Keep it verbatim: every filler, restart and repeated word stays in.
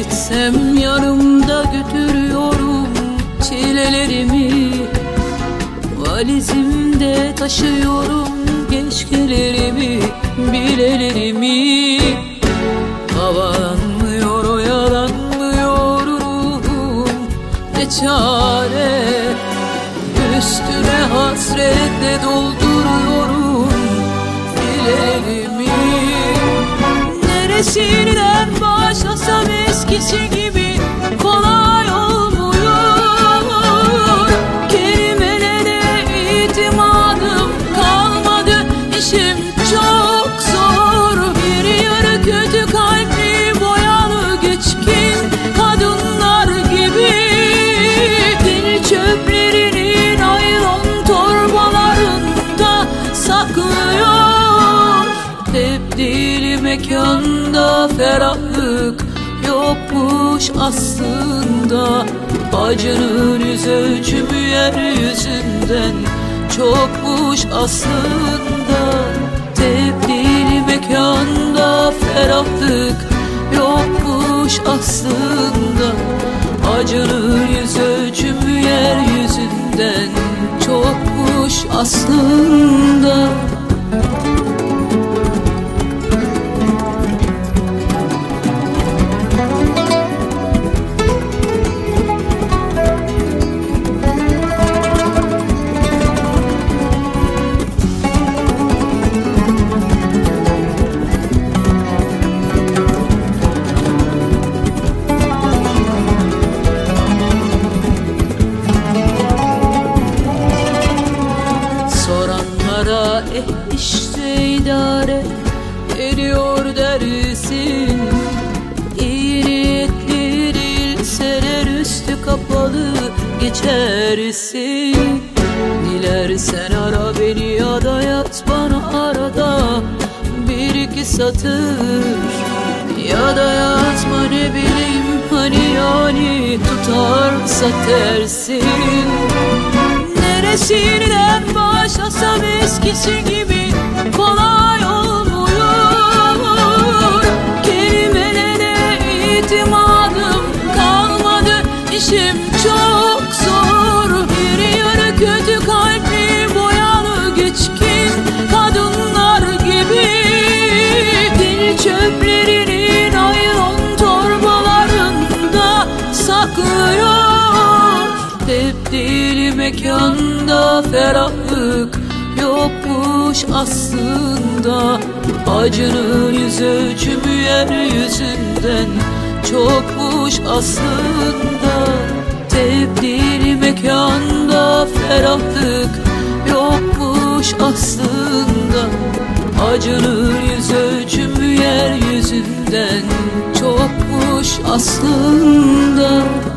gitsem yanımda götürüyorum çilelerimi. Valizimde taşıyorum keşkelerimi, bilelerimi. Havalanmıyor, oyalanmıyor ruhum, ne çare. Üstüne hasretle dolduruyorum bilelerimi. Neresinden başlasam eskisi gibi kolay olmuyor. Kelimelere itimadım kalmadı, işim çok zor. Bir yarı kötü kalpli, boyalı geçkin kadınlar gibi dil çöplerini naylon torbalarında saklıyor. Tebdili mekanda ferahlık yokmuş aslında. Acının yüz ölçümü yeryüzünden çokmuş aslında. Tebdili mekanda ferahlık yokmuş aslında. Acının yüz ölçümü yeryüzünden çokmuş aslında. Eh işte idare ediyor dersin. İyi niyetli değilseler üstü kapalı geçersin. Dilersen ara beni ya da yaz bana arada bir iki satır. Ya da yazma, ne bileyim, hani yani tutarsa tersin. Neresinden başlasam eskisi gibi kolay olmuyor. Kelimelere itimadım kalmadı, işim çok zor. Bir yarı kötü kalpli, boyalı geçkin kadınlar gibi dil çöplerini naylon torbalarında saklıyor. Tebdili mekanda ferahlık yokmuş aslında. Acının yüz ölçümü yeryüzünden çokmuş aslında. Tebdili mekanda ferahlık yokmuş aslında. Acının yüz ölçümü yeryüzünden çokmuş aslında.